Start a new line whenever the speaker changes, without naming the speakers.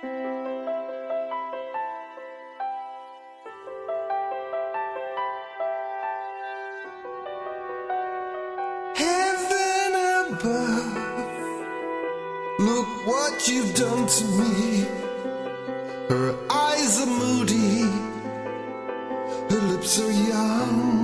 Heaven above, look what you've done to me. Her eyes are moody, her lips are young.